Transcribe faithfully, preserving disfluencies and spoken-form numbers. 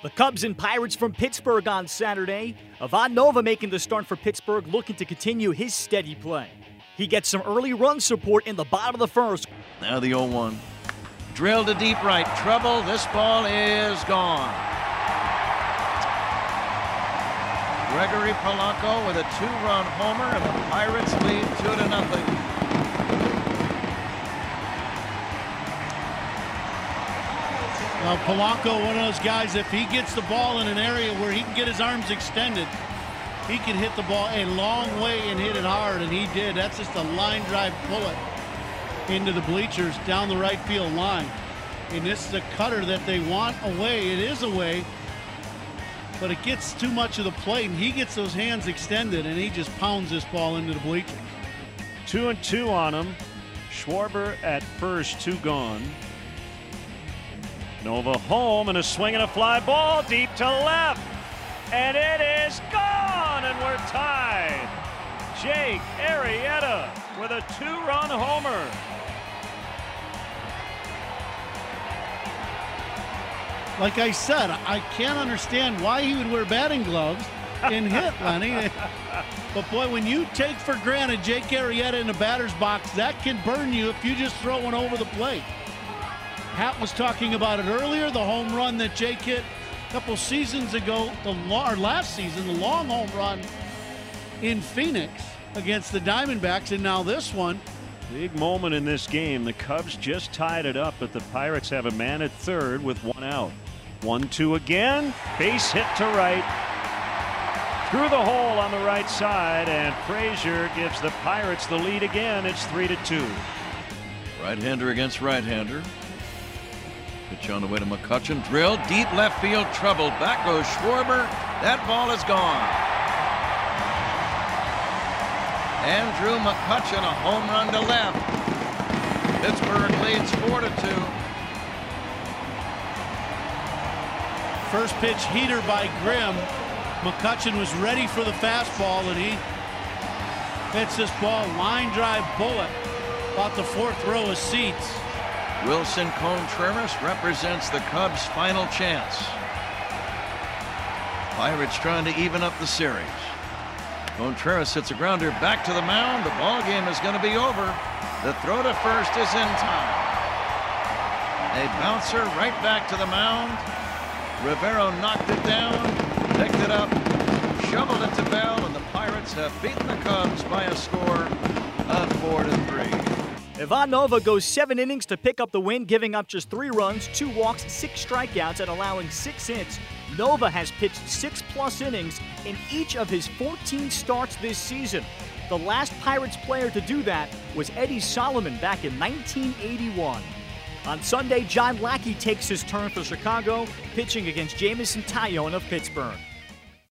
The Cubs and Pirates from Pittsburgh on Saturday. Ivan Nova making the start for Pittsburgh, looking to continue his steady play. He gets some early run support in the bottom of the first. Now the oh one. Drilled to deep right. Trouble. This ball is gone. Gregory Polanco with a two-run homer, and the Pirates lead two to nothing. Now Polanco, one of those guys, if he gets the ball in an area where he can get his arms extended, he can hit the ball a long way and hit it hard, and he did. That's just a line drive bullet into the bleachers down the right field line. And this is a cutter that they want away. It is away, but it gets too much of the plate, and he gets those hands extended, and he just pounds this ball into the bleachers. Two and two on him. Schwarber at first, two gone. Nova home and a swing and a fly ball deep to left. And it is gone, and we're tied. Jake Arrieta with a two-run homer. Like I said, I can't understand why he would wear batting gloves and hit, Lenny. But boy, when you take for granted Jake Arrieta in the batter's box, that can burn you if you just throw one over the plate. Pat was talking about it earlier, the home run that Jake hit a couple seasons ago, the or last season, the long home run in Phoenix against the Diamondbacks, and now this one. Big moment in this game. The Cubs just tied it up, but the Pirates have a man at third with one out. one two again. Base hit to right. Through the hole on the right side, and Frazier gives the Pirates the lead again. It's three to two. Right-hander against right-hander. Pitch on the way to McCutchen. Drilled deep left field. Trouble. Back goes Schwarber. That ball is gone. Andrew McCutchen, a home run to left. Pittsburgh leads four to two. First pitch heater by Grimm. McCutchen was ready for the fastball, and he hits this ball line drive bullet about the fourth row of seats. Wilson Contreras represents the Cubs' final chance. Pirates trying to even up the series. Contreras hits a grounder back to the mound. The ball game is going to be over. The throw to first is in time. A bouncer right back to the mound. Rivero knocked it down, picked it up, shoveled it to Bell, and the Pirates have beaten the Cubs by a score of four to three. Ivan Nova goes seven innings to pick up the win, giving up just three runs, two walks, six strikeouts, and allowing six hits. Nova has pitched six-plus innings in each of his fourteen starts this season. The last Pirates player to do that was Eddie Solomon back in nineteen eighty-one. On Sunday, John Lackey takes his turn for Chicago, pitching against Jameson Taillon of Pittsburgh.